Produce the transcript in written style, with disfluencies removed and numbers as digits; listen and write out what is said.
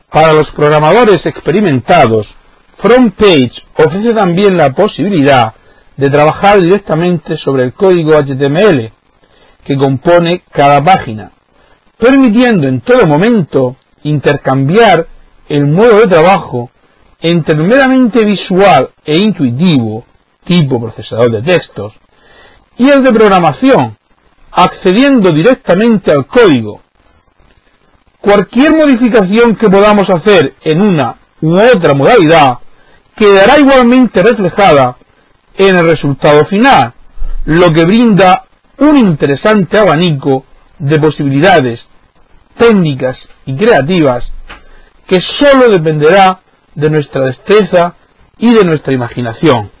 Para los programadores experimentados, FrontPage ofrece también la posibilidad de trabajar directamente sobre el código HTML que compone cada página, permitiendo en todo momento intercambiar el modo de trabajo entre el meramente visual e intuitivo, tipo procesador de textos, y el de programación, accediendo directamente al código. Cualquier modificación que podamos hacer en una u otra modalidad quedará igualmente reflejada en el resultado final, lo que brinda un interesante abanico de posibilidades técnicas y creativas que sólo dependerá de nuestra destreza y de nuestra imaginación.